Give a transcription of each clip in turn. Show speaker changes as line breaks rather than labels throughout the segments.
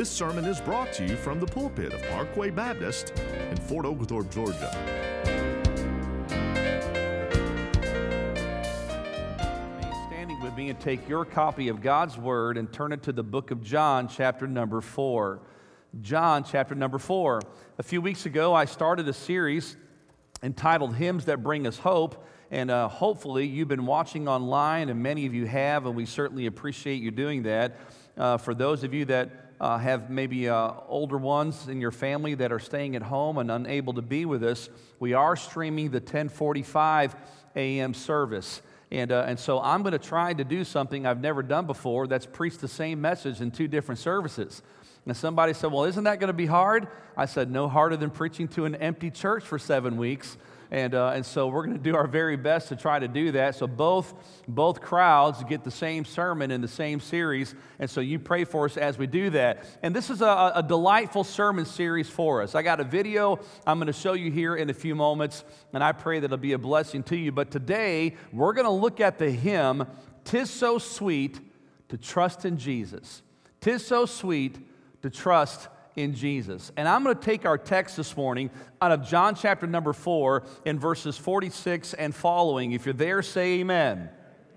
This sermon is brought to you from the pulpit of Parkway Baptist in Fort Oglethorpe, Georgia.
Standing with me and take your copy of God's Word and turn it to the book of John, chapter number 4. John, chapter number 4. A few weeks ago, I started a series entitled Hymns That Bring Us Hope, and hopefully you've been watching online, and many of you have, and we certainly appreciate you doing that. For those of you that have maybe older ones in your family that are staying at home and unable to be with us, we are streaming the 10:45 a.m. service. And so I'm going to try to do something I've never done before, that's preach the same message in two different services. And somebody said, well, isn't that going to be hard? I said, no harder than preaching to an empty church for 7 weeks. And so we're going to do our very best to try to do that. So both crowds get the same sermon in the same series. And so you pray for us as we do that. And this is a delightful sermon series for us. I got a video I'm going to show you here in a few moments, and I pray that it'll be a blessing to you. But today, we're going to look at the hymn, "'Tis So Sweet to Trust in Jesus." "'Tis so sweet to trust in Jesus." And I'm going to take our text this morning out of John chapter number 4 in verses 46 and following. If you're there, say amen.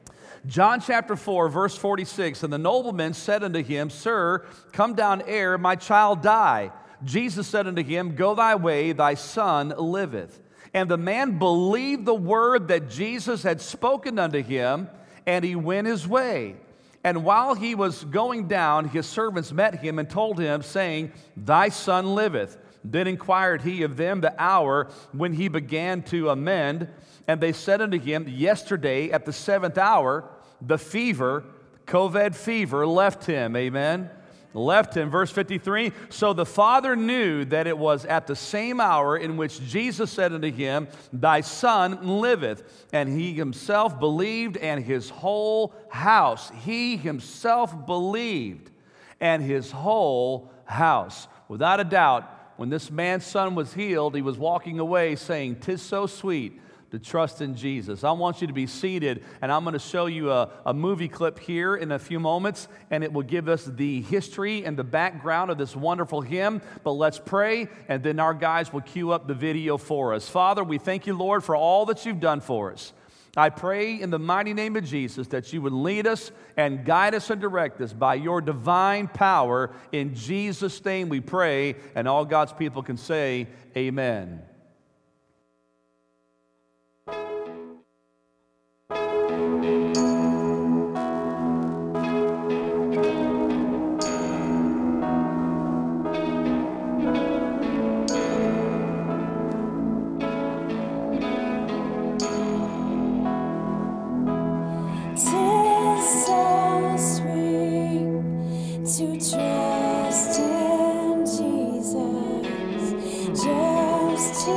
John chapter 4, verse 46, "And the nobleman said unto him, Sir, come down ere my child die. Jesus said unto him, Go thy way, thy son liveth. And the man believed the word that Jesus had spoken unto him, and he went his way. And while he was going down, his servants met him and told him, saying, Thy son liveth. Then inquired he of them the hour when he began to amend. And they said unto him, Yesterday at the 7th hour, the fever," COVID fever, "left him." Amen. Left him. Verse 53, "So the father knew that it was at the same hour in which Jesus said unto him, Thy son liveth. And he himself believed, and his whole house." He himself believed, and his whole house. Without a doubt, when this man's son was healed, he was walking away saying, "'Tis so sweet to trust in Jesus." I want you to be seated, and I'm going to show you a movie clip here in a few moments, and it will give us the history and the background of this wonderful hymn. But let's pray, and then our guys will cue up the video for us. Father, we thank you, Lord, for all that you've done for us. I pray in the mighty name of Jesus that you would lead us and guide us and direct us by your divine power. In Jesus' name we pray, and all God's people can say, amen.
To trust in Jesus, just to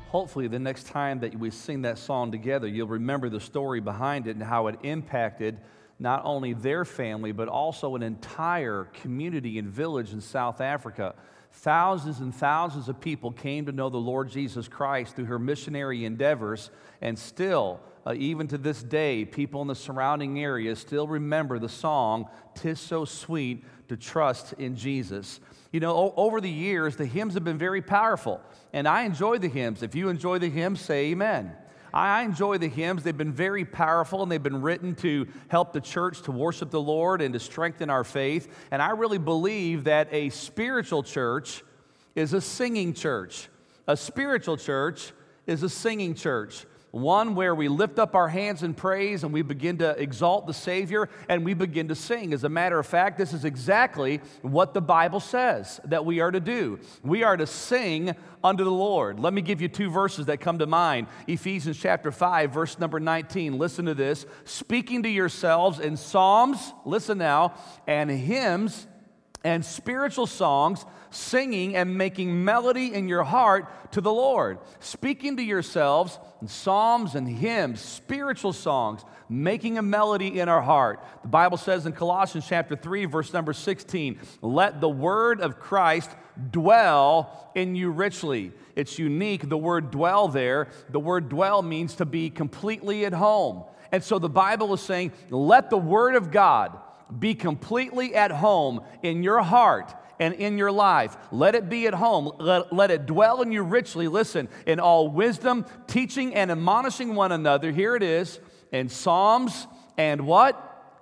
hopefully the next time that we sing that song together, you'll remember the story behind it and how it impacted not only their family, but also an entire community and village in South Africa. Thousands and thousands of people came to know the Lord Jesus Christ through her missionary endeavors, and still, even to this day, people in the surrounding areas still remember the song, "'Tis So Sweet to Trust in Jesus." You know, over the years, the hymns have been very powerful, and I enjoy the hymns. If you enjoy the hymns, say amen. I enjoy the hymns. They've been very powerful, and they've been written to help the church to worship the Lord and to strengthen our faith. And I really believe that a spiritual church is a singing church. A spiritual church is a singing church. One where we lift up our hands in praise and we begin to exalt the Savior and we begin to sing. As a matter of fact, this is exactly what the Bible says that we are to do. We are to sing unto the Lord. Let me give you two verses that come to mind. Ephesians chapter 5, verse number 19. Listen to this. Speaking to yourselves in psalms, listen now, and hymns and spiritual songs, singing and making melody in your heart to the Lord. Speaking to yourselves in psalms and hymns, spiritual songs, making a melody in our heart. The Bible says in Colossians chapter 3, verse number 16, let the word of Christ dwell in you richly. It's unique, the word dwell there. The word dwell means to be completely at home. And so the Bible is saying, let the word of God be completely at home in your heart and in your life. Let it be at home. Let it dwell in you richly. Listen, in all wisdom, teaching and admonishing one another. Here it is, in psalms and what?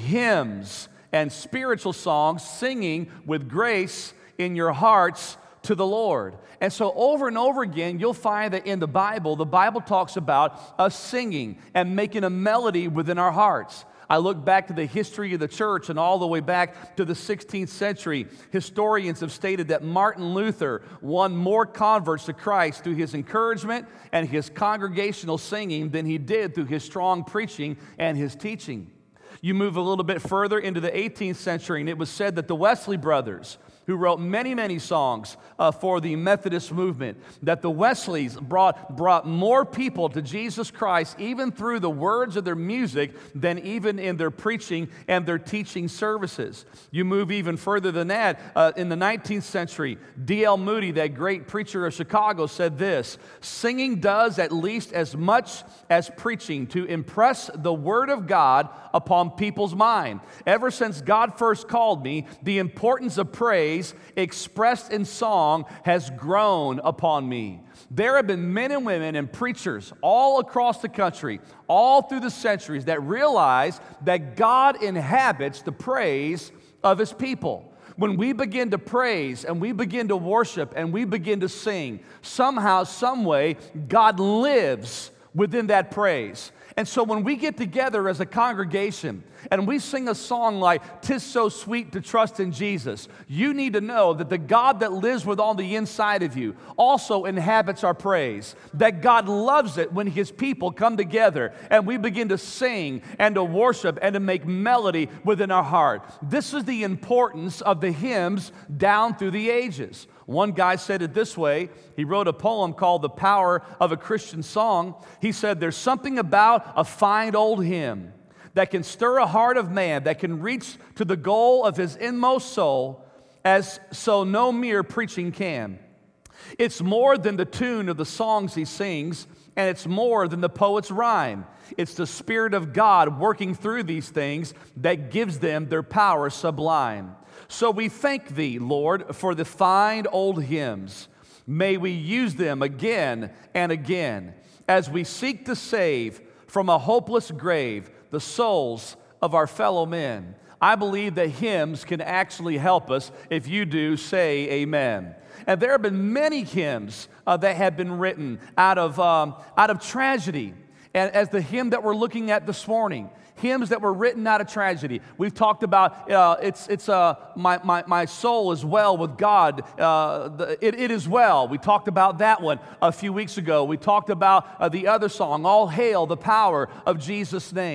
Hymns and spiritual songs, singing with grace in your hearts to the Lord. And so over and over again, you'll find that in the Bible talks about us singing and making a melody within our hearts. I look back to the history of the church and all the way back to the 16th century. Historians have stated that Martin Luther won more converts to Christ through his encouragement and his congregational singing than he did through his strong preaching and his teaching. You move a little bit further into the 18th century, and it was said that the Wesley brothers, who wrote many, many songs for the Methodist movement, that the Wesleys brought more people to Jesus Christ even through the words of their music than even in their preaching and their teaching services. You move even further than that. In the 19th century, D.L. Moody, that great preacher of Chicago, said this, singing does at least as much as preaching to impress the Word of God upon people's mind. Ever since God first called me, the importance of praise expressed in song has grown upon me. There have been men and women and preachers all across the country, all through the centuries, that realize that God inhabits the praise of His people. When we begin to praise and we begin to worship and we begin to sing, somehow, some way, God lives within that praise. And so when we get together as a congregation and we sing a song like, "'Tis so sweet to trust in Jesus," you need to know that the God that lives with on the inside of you also inhabits our praise. That God loves it when His people come together and we begin to sing and to worship and to make melody within our heart. This is the importance of the hymns down through the ages. One guy said it this way. He wrote a poem called "The Power of a Christian Song." He said, there's something about a fine old hymn that can stir a heart of man, that can reach to the goal of his inmost soul, as so no mere preaching can. It's more than the tune of the songs he sings, and it's more than the poet's rhyme. It's the Spirit of God working through these things that gives them their power sublime. So we thank Thee, Lord, for the fine old hymns. May we use them again and again as we seek to save from a hopeless grave the souls of our fellow men. I believe that hymns can actually help us. If you do, say amen. And there have been many hymns that have been written out of tragedy. And as the hymn that we're looking at this morning, hymns that were written out of tragedy. We've talked about my soul is well with God. It is well. We talked about that one a few weeks ago. We talked about the other song, All Hail the Power of Jesus' Name.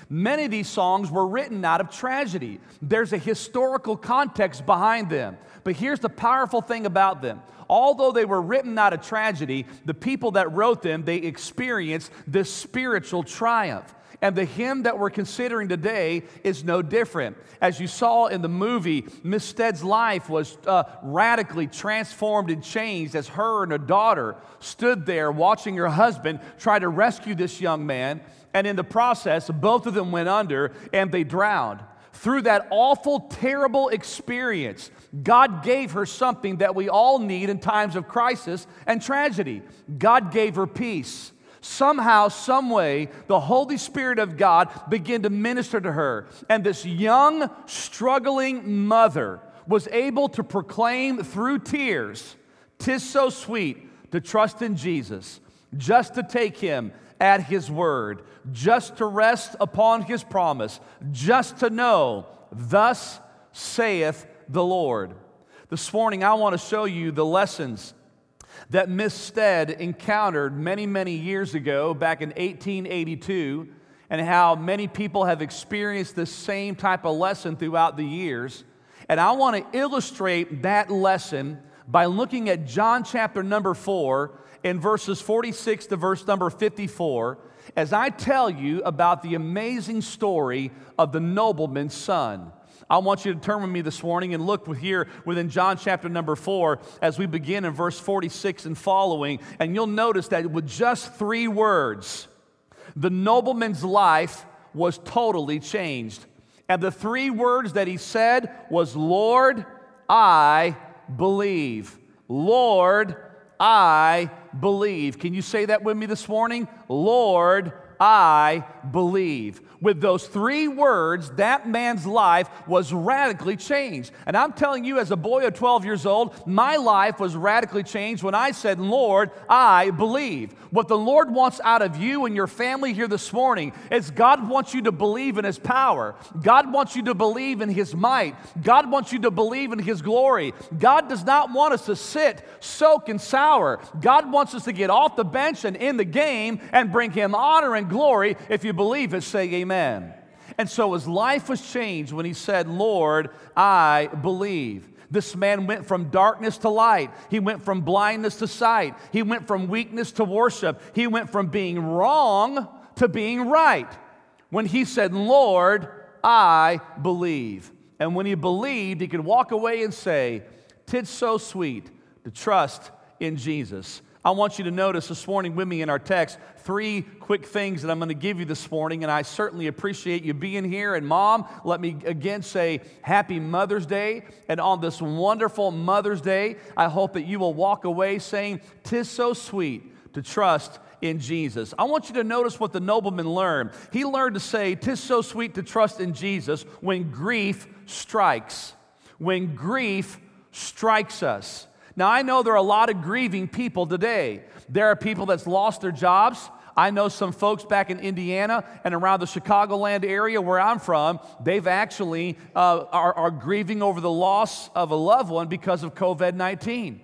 Many of these songs were written out of tragedy. There's a historical context behind them. But here's the powerful thing about them. Although they were written out of tragedy, the people that wrote them, they experienced this spiritual triumph. And the hymn that we're considering today is no different. As you saw in the movie, Miss Stead's life was radically transformed and changed as her and her daughter stood there watching her husband try to rescue this young man. And in the process, both of them went under and they drowned. Through that awful, terrible experience, God gave her something that we all need in times of crisis and tragedy. God gave her peace. Somehow, some way, the Holy Spirit of God began to minister to her. And this young, struggling mother was able to proclaim through tears, "'Tis so sweet to trust in Jesus, just to take Him at His word, just to rest upon His promise, just to know, thus saith the Lord." This morning, I want to show you the lessons that Miss Stead encountered many, many years ago, back in 1882, and how many people have experienced this same type of lesson throughout the years. And I want to illustrate that lesson by looking at John chapter number 4 in verses 46 to verse number 54, as I tell you about the amazing story of the nobleman's son. I want you to turn with me this morning and look here within John chapter number 4 as we begin in verse 46 and following. And you'll notice that with just 3 words, the nobleman's life was totally changed. And the 3 words that he said was, "Lord, I believe." Lord, I believe. Can you say that with me this morning? Lord, I believe. With those 3 words, that man's life was radically changed. And I'm telling you, as a boy of 12 years old, my life was radically changed when I said, "Lord, I believe." What the Lord wants out of you and your family here this morning is God wants you to believe in His power. God wants you to believe in His might. God wants you to believe in His glory. God does not want us to sit, soak, and sour. God wants us to get off the bench and in the game and bring Him honor and glory. If you believe it, say amen. And so his life was changed when he said, "Lord, I believe." This man went from darkness to light. He went from blindness to sight. He went from weakness to worship. He went from being wrong to being right. When he said, "Lord, I believe." And when he believed, he could walk away and say, "'Tis so sweet to trust in Jesus." I want you to notice this morning with me in our text 3 quick things that I'm going to give you this morning, and I certainly appreciate you being here. And Mom, let me again say Happy Mother's Day. And on this wonderful Mother's Day, I hope that you will walk away saying, "'Tis so sweet to trust in Jesus." I want you to notice what the nobleman learned. He learned to say, "'Tis so sweet to trust in Jesus" when grief strikes. When grief strikes us. Now, I know there are a lot of grieving people today. There are people that's lost their jobs. I know some folks back in Indiana and around the Chicagoland area where I'm from, they've actually are grieving over the loss of a loved one because of COVID-19.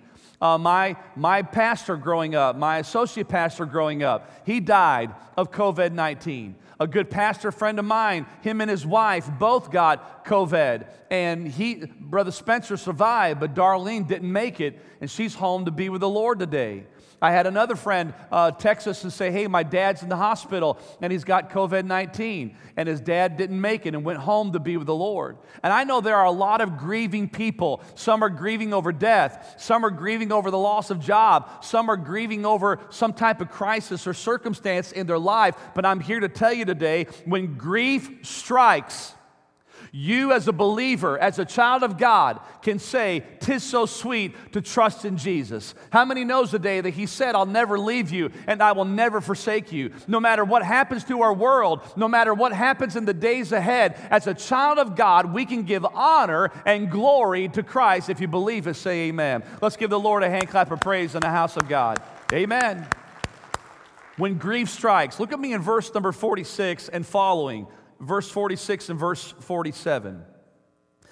My pastor growing up, my associate pastor growing up, he died of COVID-19. A good pastor friend of mine, him and his wife both got COVID. And Brother Spencer survived, but Darlene didn't make it, and she's home to be with the Lord today. I had another friend text us and say, "Hey, my dad's in the hospital, and he's got COVID-19." And his dad didn't make it and went home to be with the Lord. And I know there are a lot of grieving people. Some are grieving over death. Some are grieving over the loss of job. Some are grieving over some type of crisis or circumstance in their life. But I'm here to tell you today, when grief strikes, you as a believer, as a child of God, can say, "'Tis so sweet to trust in Jesus." How many knows today that He said, "I'll never leave you and I will never forsake you"? No matter what happens to our world, no matter what happens in the days ahead, as a child of God, we can give honor and glory to Christ. If you believe it, say amen. Let's give the Lord a hand clap of praise in the house of God. Amen. When grief strikes, look at me in verse number 46 and following. Verse 46 and verse 47.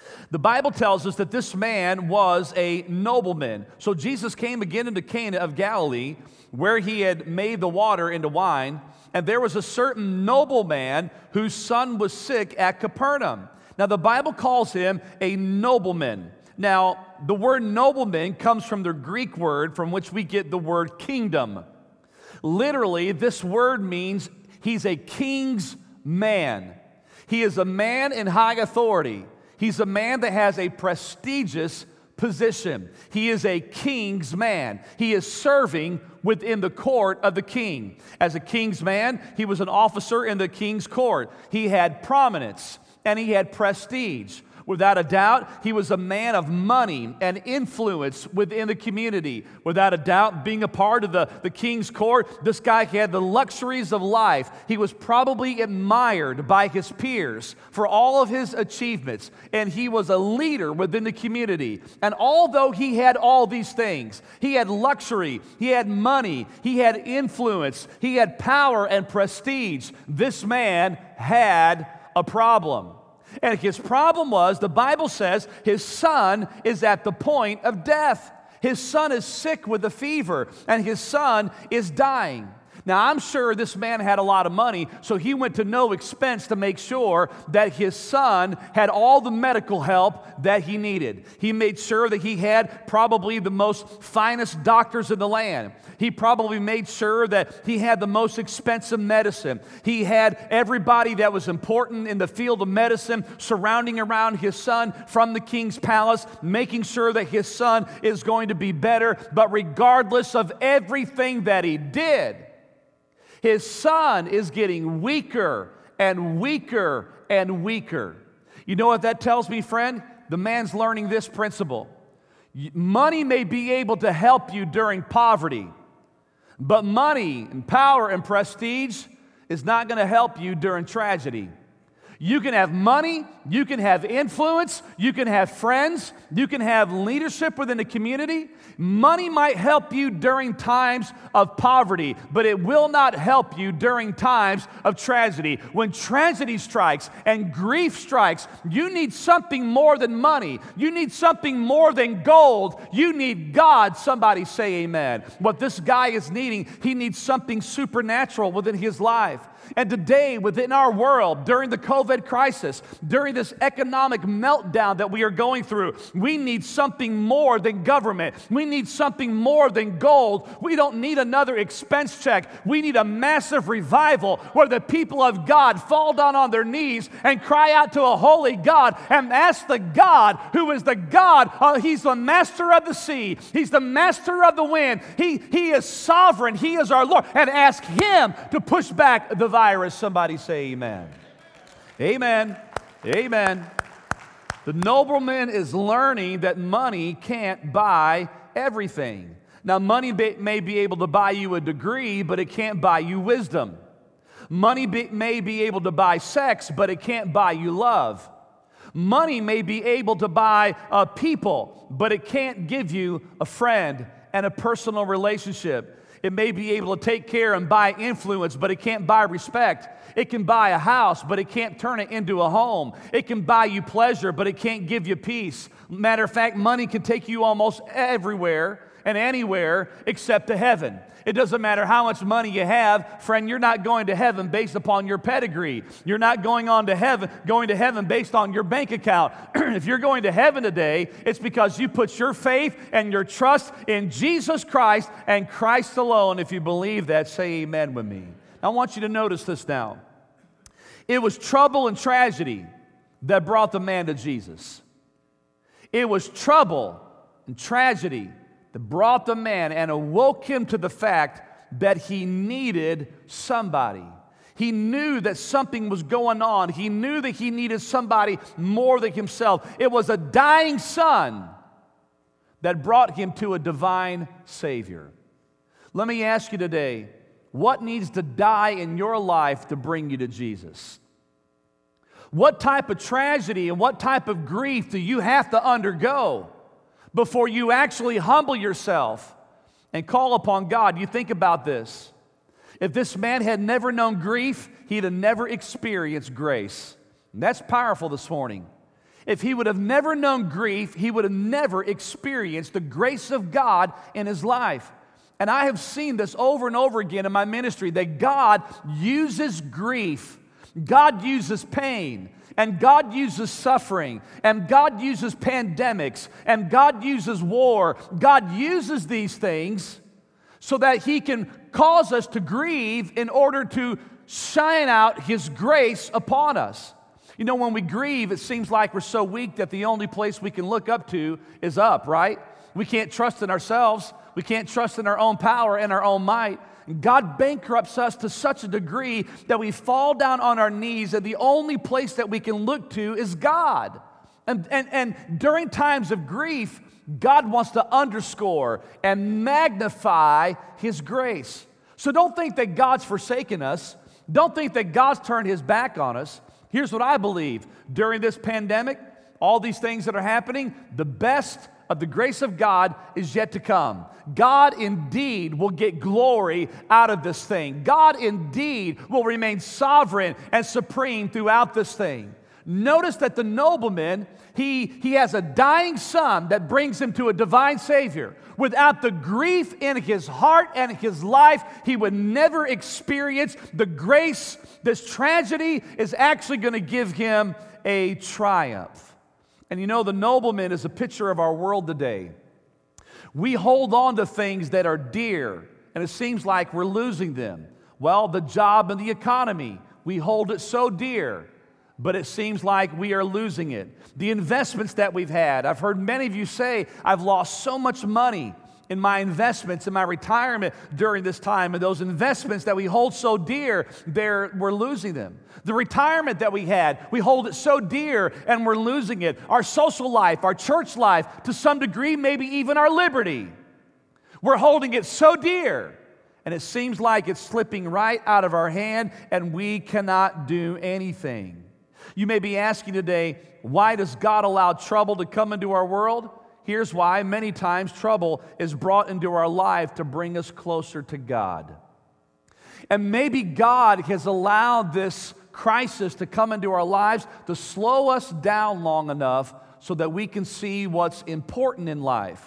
The Bible tells us that this man was a nobleman. So Jesus came again into Cana of Galilee, where he had made the water into wine, and there was a certain nobleman whose son was sick at Capernaum. Now, the Bible calls him a nobleman. Now, the word nobleman comes from the Greek word from which we get the word kingdom. Literally, this word means he's a king's man. He is a man in high authority. He's a man that has a prestigious position. He is a king's man. He is serving within the court of the king. As a king's man, he was an officer in the king's court. He had prominence and he had prestige. Without a doubt, he was a man of money and influence within the community. Without a doubt, being a part of the king's court, this guy had the luxuries of life. He was probably admired by his peers for all of his achievements, and he was a leader within the community. And although he had all these things, he had luxury, he had money, he had influence, he had power and prestige, this man had a problem. And his problem was, the Bible says, his son is at the point of death. His son is sick with a fever, and his son is dying. Now, I'm sure this man had a lot of money, so he went to no expense to make sure that his son had all the medical help that he needed. He made sure that he had probably the most finest doctors in the land. He probably made sure that he had the most expensive medicine. He had everybody that was important in the field of medicine surrounding around his son from the king's palace, making sure that his son is going to be better. But regardless of everything that he did, his son is getting weaker and weaker and weaker. You know what that tells me, friend? The man's learning this principle. Money may be able to help you during poverty, but money and power and prestige is not going to help you during tragedy. You can have money, you can have influence, you can have friends, you can have leadership within the community. Money might help you during times of poverty, but it will not help you during times of tragedy. When tragedy strikes and grief strikes, you need something more than money. You need something more than gold. You need God. Somebody say amen. What this guy is needing, he needs something supernatural within his life. And today, within our world, during the COVID crisis, during this economic meltdown that we are going through, we need something more than government. We need something more than gold. We don't need another expense check. We need a massive revival where the people of God fall down on their knees and cry out to a holy God and ask the God who is the God. He's the master of the sea. He's the master of the wind. He is sovereign. He is our Lord. And ask Him to push back the virus. Somebody say amen. Amen. Amen. The nobleman is learning that money can't buy everything. Now, money may be able to buy you a degree, but it can't buy you wisdom. Money may be able to buy sex, but it can't buy you love. Money may be able to buy people, but it can't give you a friend and a personal relationship. It may be able to take care and buy influence, but it can't buy respect. It can buy a house, but it can't turn it into a home. It can buy you pleasure, but it can't give you peace. Matter of fact, money can take you almost everywhere and anywhere except to heaven. It doesn't matter how much money you have, friend, you're not going to heaven based upon your pedigree. You're not going to heaven based on your bank account. If you're going to heaven today, it's because you put your faith and your trust in Jesus Christ and Christ alone. If you believe that, say amen with me. I want you to notice this now. It was trouble and tragedy that brought the man to Jesus. It was trouble and tragedy that brought the man and awoke him to the fact that he needed somebody. He knew that something was going on. He knew that he needed somebody more than himself. It was a dying son that brought him to a divine Savior. Let me ask you today, what needs to die in your life to bring you to Jesus? What type of tragedy and what type of grief do you have to undergo before you actually humble yourself and call upon God? You think about this. If this man had never known grief, he'd have never experienced grace. And that's powerful this morning. If he would have never known grief, he would have never experienced the grace of God in his life. And I have seen this over and over again in my ministry, that God uses grief, God uses pain, and God uses suffering, and God uses pandemics, and God uses war. God uses these things so that he can cause us to grieve in order to shine out his grace upon us. You know, when we grieve, it seems like we're so weak that the only place we can look up to is up, right? We can't trust in ourselves. We can't trust in our own power and our own might. And God bankrupts us to such a degree that we fall down on our knees, and the only place that we can look to is God. And during times of grief, God wants to underscore and magnify his grace. So don't think that God's forsaken us. Don't think that God's turned his back on us. Here's what I believe. During this pandemic, all these things that are happening, the best of the grace of God is yet to come. God indeed will get glory out of this thing. God indeed will remain sovereign and supreme throughout this thing. Notice that the nobleman, he has a dying son that brings him to a divine Savior. Without the grief in his heart and his life, he would never experience the grace. This tragedy is actually going to give him a triumph. And you know, the nobleman is a picture of our world today. We hold on to things that are dear, and it seems like we're losing them. Well, the job and the economy, we hold it so dear, but it seems like we are losing it. The investments that we've had, I've heard many of you say, I've lost so much money in my investments, in my retirement during this time, and those investments that we hold so dear, we're losing them. The retirement that we had, we hold it so dear and we're losing it. Our social life, our church life, to some degree, maybe even our liberty. We're holding it so dear, and it seems like it's slipping right out of our hand and we cannot do anything. You may be asking today, why does God allow trouble to come into our world? Here's why. Many times trouble is brought into our life to bring us closer to God. And maybe God has allowed this crisis to come into our lives to slow us down long enough so that we can see what's important in life.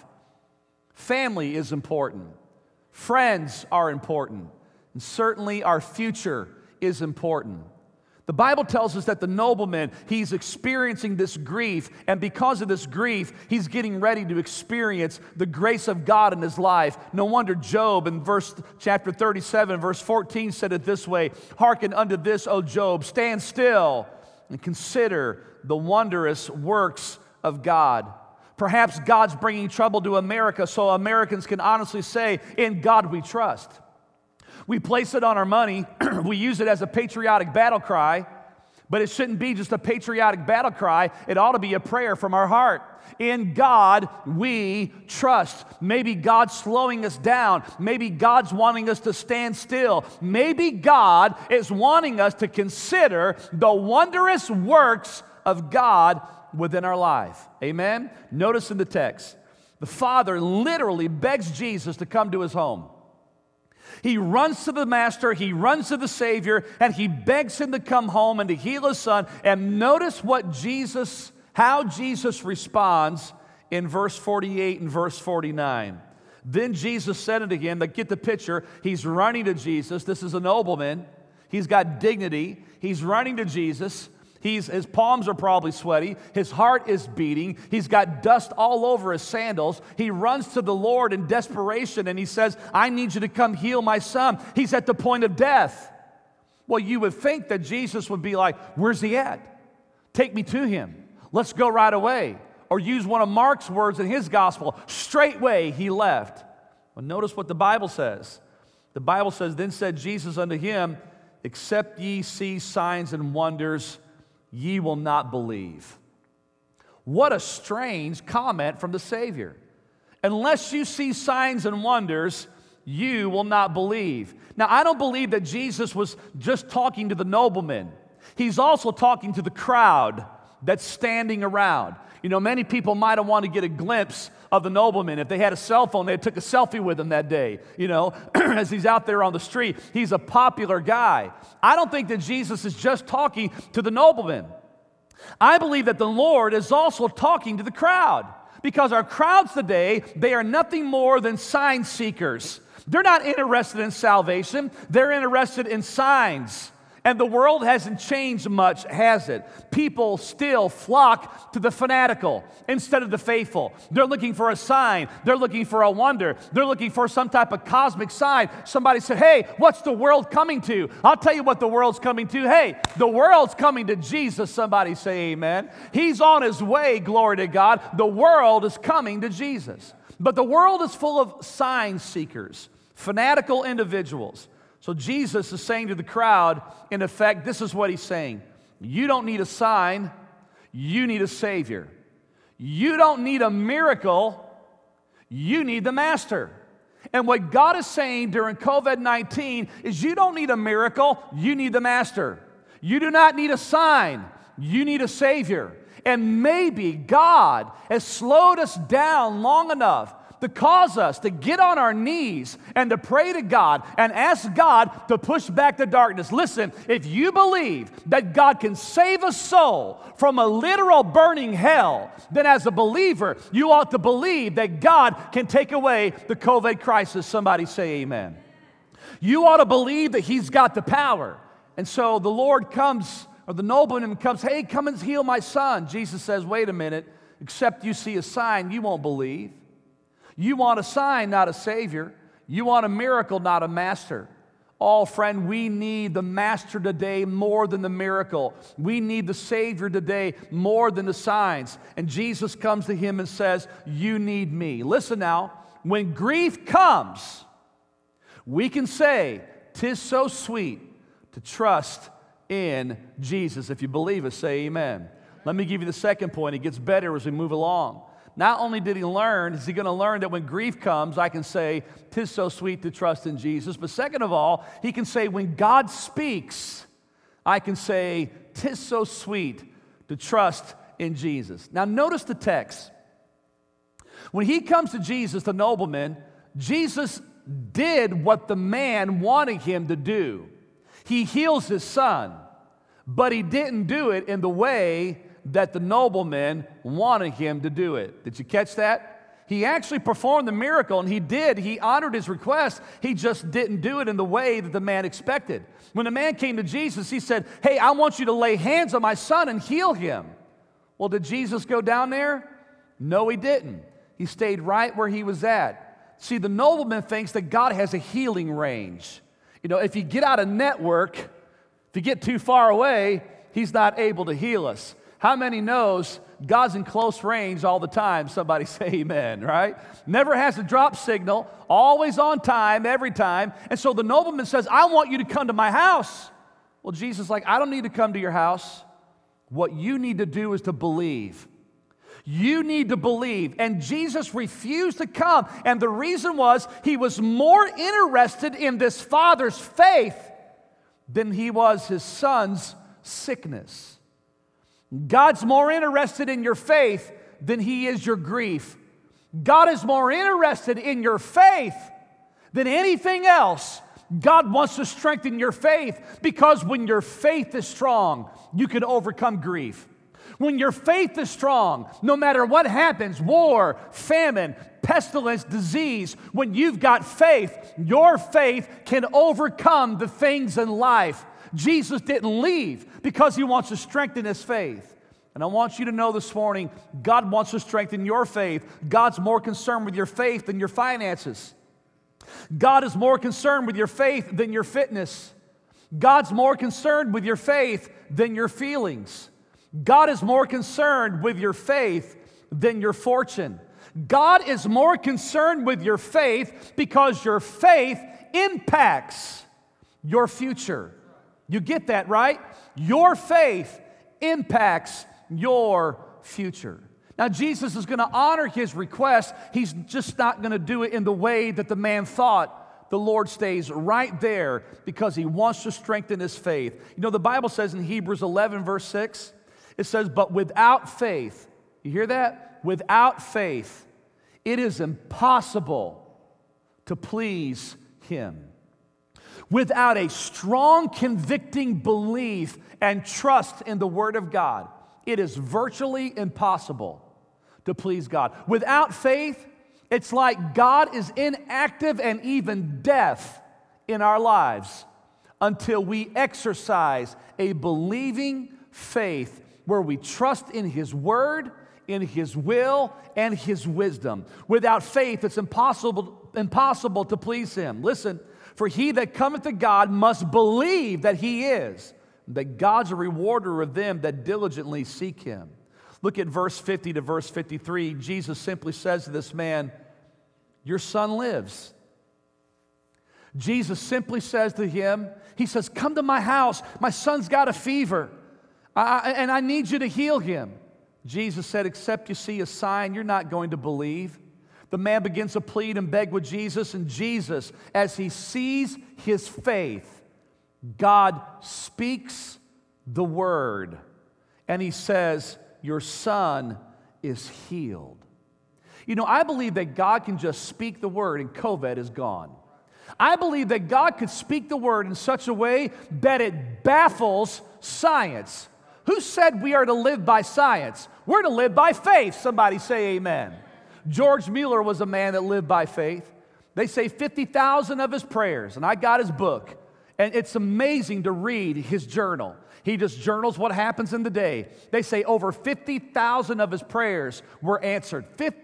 Family is important. Friends are important. And certainly our future is important. The Bible tells us that the nobleman, he's experiencing this grief, and because of this grief, he's getting ready to experience the grace of God in his life. No wonder Job in chapter 37, verse 14 said it this way, "Hearken unto this, O Job, stand still and consider the wondrous works of God." Perhaps God's bringing trouble to America so Americans can honestly say, "In God we trust." We place it on our money. We use it as a patriotic battle cry, but it shouldn't be just a patriotic battle cry. It ought to be a prayer from our heart. In God we trust. Maybe God's slowing us down. Maybe God's wanting us to stand still. Maybe God is wanting us to consider the wondrous works of God within our life. Amen? Notice in the text, the Father literally begs Jesus to come to his home. He runs to the Master, he runs to the Savior, and he begs him to come home and to heal his son. And notice how Jesus responds in verse 48 and verse 49. Then Jesus said unto him, get the picture, he's running to Jesus. This is a nobleman. He's got dignity. He's running to Jesus. His palms are probably sweaty. His heart is beating. He's got dust all over his sandals. He runs to the Lord in desperation and he says, I need you to come heal my son. He's at the point of death. Well, you would think that Jesus would be like, where's he at? Take me to him. Let's go right away. Or use one of Mark's words in his gospel, straightway he left. Well, notice what the Bible says. The Bible says, then said Jesus unto him, except ye see signs and wonders, ye will not believe. What a strange comment from the Savior. Unless you see signs and wonders, you will not believe. Now, I don't believe that Jesus was just talking to the nobleman. He's also talking to the crowd that's standing around. You know, many people might have wanted to get a glimpse of the nobleman. If they had a cell phone, they took a selfie with him that day, you know, as he's out there on the street. He's a popular guy. I don't think that Jesus is just talking to the nobleman. I believe that the Lord is also talking to the crowd, because our crowds today, they are nothing more than sign seekers. They're not interested in salvation. They're interested in signs. And the world hasn't changed much, has it? People still flock to the fanatical instead of the faithful. They're looking for a sign. They're looking for a wonder. They're looking for some type of cosmic sign. Somebody said, hey, what's the world coming to? I'll tell you what the world's coming to. Hey, the world's coming to Jesus. Somebody say amen. He's on his way, glory to God. The world is coming to Jesus. But the world is full of sign seekers, fanatical individuals. So Jesus is saying to the crowd, in effect, this is what he's saying. You don't need a sign, you need a Savior. You don't need a miracle, you need the Master. And what God is saying during COVID-19 is you don't need a miracle, you need the Master. You do not need a sign, you need a Savior. And maybe God has slowed us down long enough to cause us to get on our knees and to pray to God and ask God to push back the darkness. Listen, if you believe that God can save a soul from a literal burning hell, then as a believer, you ought to believe that God can take away the COVID crisis. Somebody say amen. You ought to believe that He's got the power. And so the Lord comes, or the nobleman comes, hey, come and heal my son. Jesus says, wait a minute, except you see a sign, you won't believe. You want a sign, not a Savior. You want a miracle, not a master. Oh, friend, we need the Master today more than the miracle. We need the Savior today more than the signs. And Jesus comes to him and says, you need me. Listen now, when grief comes, we can say, 'tis so sweet to trust in Jesus. If you believe it, say amen. Let me give you the second point. It gets better as we move along. Not only did he learn, is he going to learn that when grief comes, I can say, 'tis so sweet to trust in Jesus. But second of all, he can say, when God speaks, I can say, 'tis so sweet to trust in Jesus. Now notice the text. When he comes to Jesus, the nobleman, Jesus did what the man wanted him to do. He heals his son, but he didn't do it in the way that the nobleman wanted him to do it. Did you catch that? He actually performed the miracle, and he honored his request. He just didn't do it in the way that the man expected. When the man came to Jesus, he said, hey, I want you to lay hands on my son and heal him. Well, did Jesus go down there? No, he didn't. He stayed right where he was at. See, the nobleman thinks that God has a healing range. You know, if you get out of network, if you get too far away, he's not able to heal us. How many knows God's in close range all the time? Somebody say amen, right? Never has a drop signal, always on time, every time. And so the nobleman says, I want you to come to my house. Well, Jesus is like, I don't need to come to your house. What you need to do is to believe. You need to believe. And Jesus refused to come. And the reason was he was more interested in this father's faith than he was his son's sickness. God's more interested in your faith than he is your grief. God is more interested in your faith than anything else. God wants to strengthen your faith, because when your faith is strong, you can overcome grief. When your faith is strong, no matter what happens, war, famine, pestilence, disease, when you've got faith, your faith can overcome the things in life. Jesus didn't leave because he wants to strengthen his faith. And I want you to know this morning, God wants to strengthen your faith. God's more concerned with your faith than your finances. God is more concerned with your faith than your fitness. God's more concerned with your faith than your feelings. God is more concerned with your faith than your fortune. God is more concerned with your faith because your faith impacts your future. You get that, right? Your faith impacts your future. Now, Jesus is going to honor his request. He's just not going to do it in the way that the man thought. The Lord stays right there because he wants to strengthen his faith. You know, the Bible says in Hebrews 11, verse 6, it says, but without faith, you hear that? Without faith, it is impossible to please him. Without a strong, convicting belief and trust in the Word of God, it is virtually impossible to please God. Without faith, it's like God is inactive and even deaf in our lives until we exercise a believing faith where we trust in His Word, in His will, and His wisdom. Without faith, it's impossible to please Him. Listen, for he that cometh to God must believe that He is, that God's a rewarder of them that diligently seek Him. Look at verse 50 to verse 53. Jesus simply says to this man, your son lives. Jesus simply says to him, He says, come to my house. My son's got a fever, and I need you to heal him. Jesus said, except you see a sign, you're not going to believe. The man begins to plead and beg with Jesus, and Jesus, as he sees his faith, God speaks the word, and He says, your son is healed. You know, I believe that God can just speak the word and COVID is gone. I believe that God could speak the word in such a way that it baffles science. Who said we are to live by science? We're to live by faith. Somebody say amen. George Mueller was a man that lived by faith. They say 50,000 of his prayers, and I got his book, and it's amazing to read his journal. He just journals what happens in the day. They say over 50,000 of his prayers were answered.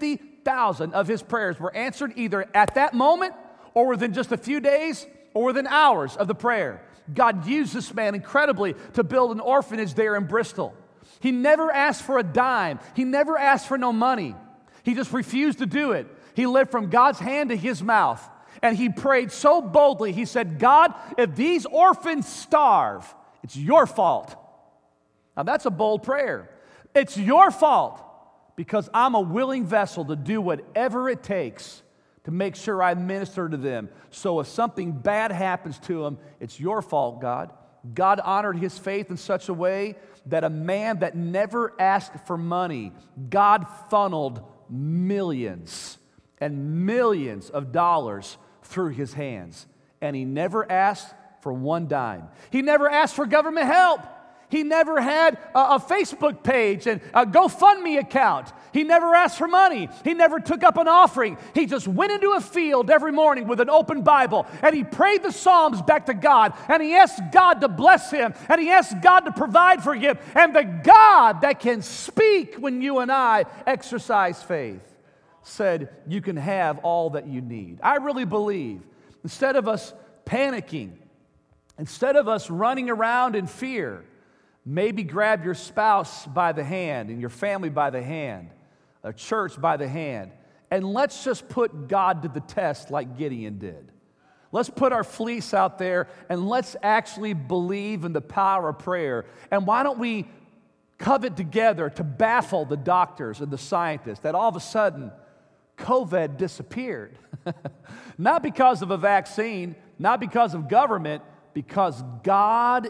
50,000 of his prayers were answered either at that moment or within just a few days or within hours of the prayer. God used this man incredibly to build an orphanage there in Bristol. He never asked for a dime. He never asked for no money. He just refused to do it. He lived from God's hand to his mouth. And he prayed so boldly, he said, God, if these orphans starve, it's your fault. Now that's a bold prayer. It's your fault because I'm a willing vessel to do whatever it takes to make sure I minister to them. So if something bad happens to them, it's your fault, God. God honored his faith in such a way that a man that never asked for money, God funneled millions and millions of dollars through his hands. And he never asked for one dime. He never asked for government help. He never had a Facebook page and a GoFundMe account. He never asked for money. He never took up an offering. He just went into a field every morning with an open Bible, and he prayed the Psalms back to God, and he asked God to bless him, and he asked God to provide for him. And the God that can speak when you and I exercise faith said, you can have all that you need. I really believe, instead of us panicking, instead of us running around in fear, maybe grab your spouse by the hand and your family by the hand, a church by the hand, and let's just put God to the test like Gideon did. Let's put our fleece out there and let's actually believe in the power of prayer. And why don't we covet together to baffle the doctors and the scientists that all of a sudden COVID disappeared? Not because of a vaccine, not because of government, because God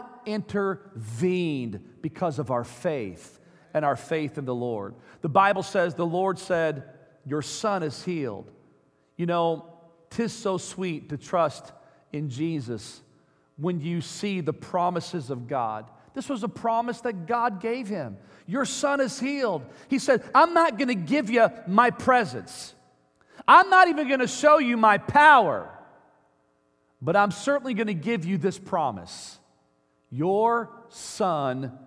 intervened because of our faith and our faith in the Lord. The Bible says, the Lord said, your son is healed. You know, 'tis so sweet to trust in Jesus when you see the promises of God. This was a promise that God gave him. Your son is healed. He said, I'm not going to give you my presence. I'm not even going to show you my power. But I'm certainly going to give you this promise. Your son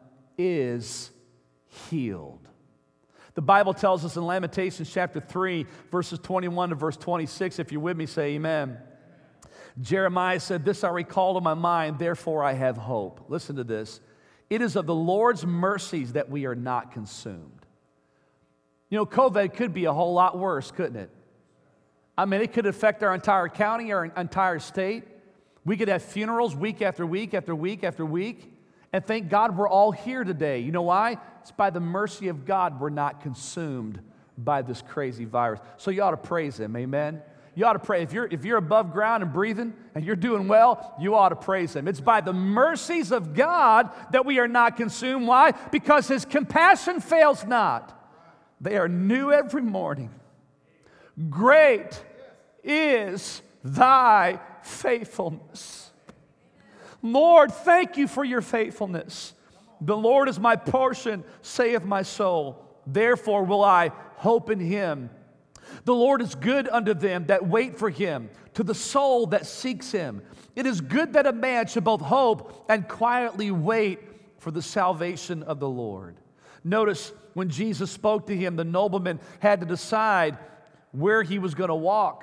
is healed. The Bible tells us in Lamentations chapter 3, verses 21 to verse 26. If you're with me, say amen. Jeremiah said, this I recall to my mind, therefore I have hope. Listen to this. It is of the Lord's mercies that we are not consumed. You know, COVID could be a whole lot worse, couldn't it? I mean, it could affect our entire county, our entire state. We could have funerals week after week after week after week. And thank God we're all here today. You know why? It's by the mercy of God we're not consumed by this crazy virus. So you ought to praise Him, amen? You ought to pray. If you're above ground and breathing and you're doing well, you ought to praise Him. It's by the mercies of God that we are not consumed. Why? Because His compassion fails not. They are new every morning. Great is thy faithfulness. Lord, thank you for your faithfulness. The Lord is my portion, saith my soul. Therefore will I hope in him. The Lord is good unto them that wait for him, to the soul that seeks him. It is good that a man should both hope and quietly wait for the salvation of the Lord. Notice when Jesus spoke to him, the nobleman had to decide where he was going to walk.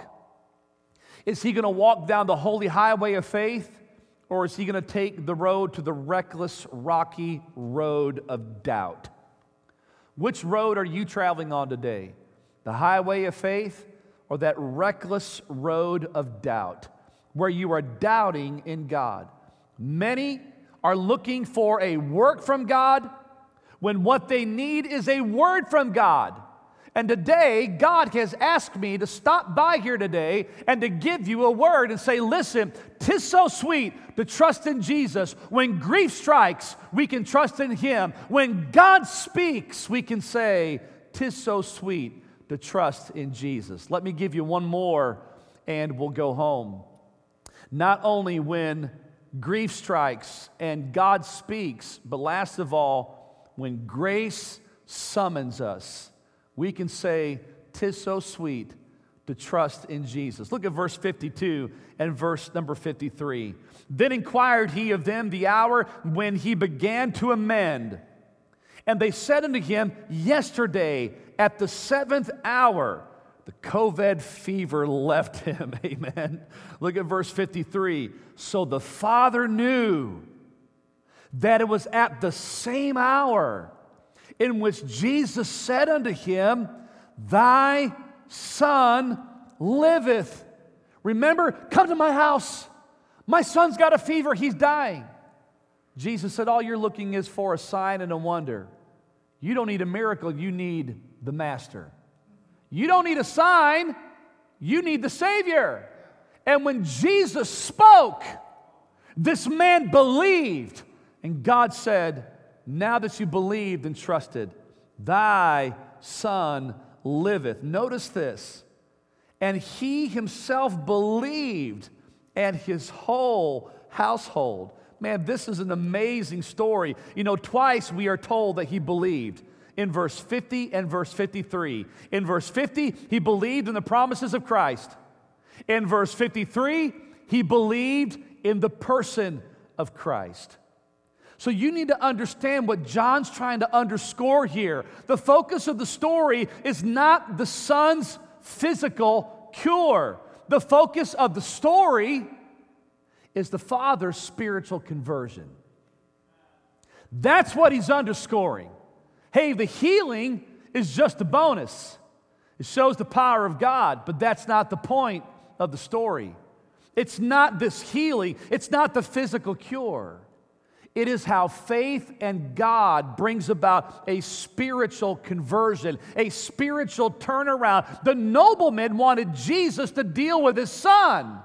Is he going to walk down the holy highway of faith, or is he going to take the road to the reckless, rocky road of doubt? Which road are you traveling on today? The highway of faith or that reckless road of doubt where you are doubting in God? Many are looking for a work from God when what they need is a word from God. And today, God has asked me to stop by here today and to give you a word and say, listen, 'tis so sweet to trust in Jesus. When grief strikes, we can trust in him. When God speaks, we can say, 'tis so sweet to trust in Jesus. Let me give you one more and we'll go home. Not only when grief strikes and God speaks, but last of all, when grace summons us, we can say, 'tis so sweet to trust in Jesus. Look at verse 52 and verse number 53. Then inquired he of them the hour when he began to amend. And they said unto him, yesterday at the 7th hour, the COVID fever left him. Amen. Look at verse 53. So the Father knew that it was at the same hour in which Jesus said unto him, thy son liveth. Remember, come to my house. My son's got a fever, he's dying. Jesus said, all you're looking is for a sign and a wonder. You don't need a miracle, you need the Master. You don't need a sign, you need the Savior. And when Jesus spoke, this man believed. And God said, now that you believed and trusted, thy son liveth. Notice this. And he himself believed, and his whole household. Man, this is an amazing story. You know, twice we are told that he believed. In verse 50 and verse 53. In verse 50, he believed in the promises of Christ. In verse 53, he believed in the person of Christ. So you need to understand what John's trying to underscore here. The focus of the story is not the son's physical cure. The focus of the story is the father's spiritual conversion. That's what he's underscoring. Hey, the healing is just a bonus. It shows the power of God, but that's not the point of the story. It's not this healing. It's not the physical cure. It is how faith and God brings about a spiritual conversion, a spiritual turnaround. The nobleman wanted Jesus to deal with his son,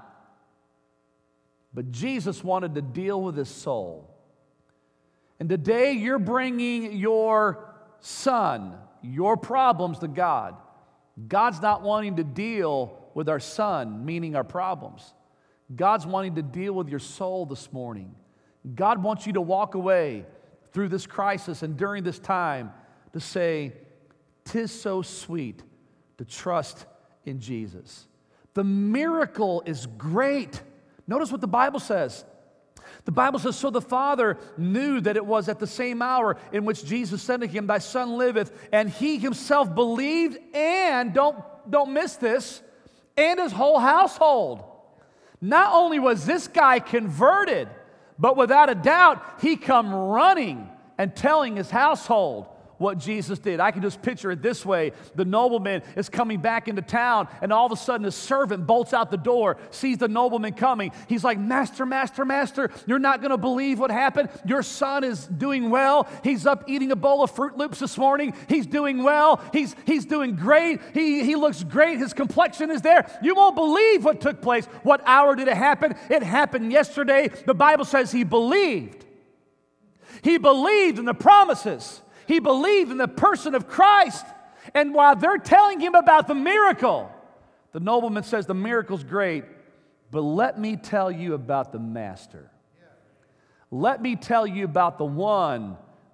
but Jesus wanted to deal with his soul. And today you're bringing your son, your problems to God. God's not wanting to deal with our son, meaning our problems. God's wanting to deal with your soul this morning. God wants you to walk away through this crisis and during this time to say, 'tis so sweet to trust in Jesus. The miracle is great. Notice what the Bible says. The Bible says, so the Father knew that it was at the same hour in which Jesus said to him, thy son liveth, and he himself believed, and don't miss this, and his whole household. Not only was this guy converted, but without a doubt, he come running and telling his household what Jesus did. I can just picture it this way. The nobleman is coming back into town, and all of a sudden his servant bolts out the door, sees the nobleman coming. He's like, Master, Master, Master, you're not going to believe what happened. Your son is doing well. He's up eating a bowl of Fruit Loops this morning. He's doing well. He's doing great. He looks great. His complexion is there. You won't believe what took place. What hour did it happen? It happened yesterday. The Bible says he believed. He believed in the promises. He believed in the person of Christ. And while they're telling him about the miracle, the nobleman says, the miracle's great, but let me tell you about the Master. Let me tell you about the one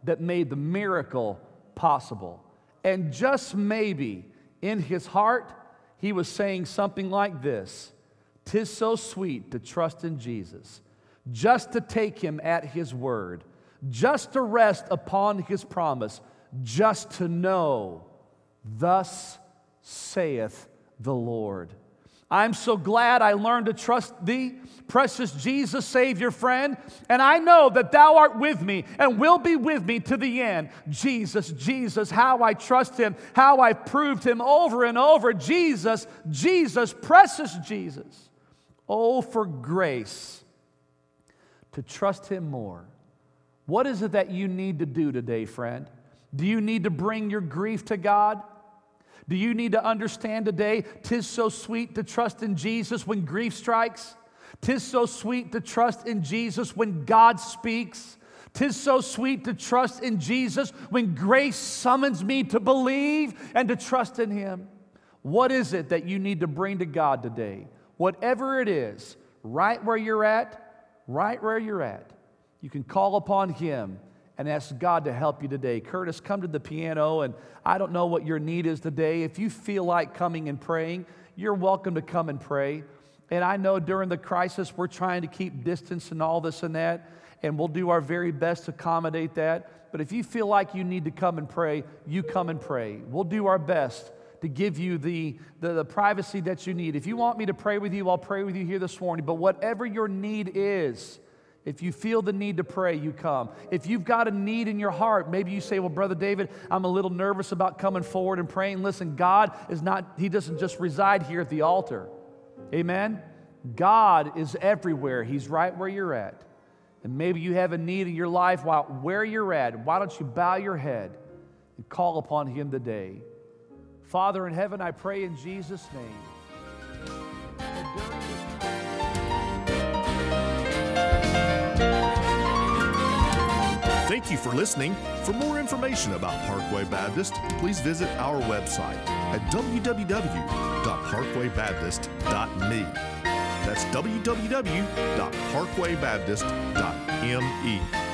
that made the miracle possible. And just maybe in his heart, he was saying something like this: "'Tis so sweet to trust in Jesus, just to take him at his word, just to rest upon his promise, just to know, thus saith the Lord." I'm so glad I learned to trust thee, precious Jesus, Savior, friend, and I know that thou art with me and will be with me to the end. Jesus, Jesus, how I trust him, how I've proved him over and over. Jesus, Jesus, precious Jesus. Oh, for grace to trust him more. What is it that you need to do today, friend? Do you need to bring your grief to God? Do you need to understand today, 'tis so sweet to trust in Jesus when grief strikes? 'Tis so sweet to trust in Jesus when God speaks. 'Tis so sweet to trust in Jesus when grace summons me to believe and to trust in him. What is it that you need to bring to God today? Whatever it is, right where you're at, you can call upon him and ask God to help you today. Curtis, come to the piano, and I don't know what your need is today. If you feel like coming and praying, you're welcome to come and pray. And I know during the crisis, we're trying to keep distance and all this and that, and we'll do our very best to accommodate that. But if you feel like you need to come and pray, you come and pray. We'll do our best to give you the privacy that you need. If you want me to pray with you, I'll pray with you here this morning. But whatever your need is, if you feel the need to pray, you come. If you've got a need in your heart, maybe you say, "Well, Brother David, I'm a little nervous about coming forward and praying." Listen, God is not, he doesn't just reside here at the altar. Amen? God is everywhere. He's right where you're at. And maybe you have a need in your life where you're at. Why don't you bow your head and call upon him today? Father in heaven, I pray in Jesus' name.
Thank you for listening. For more information about Parkway Baptist, please visit our website at www.parkwaybaptist.me. That's www.parkwaybaptist.me.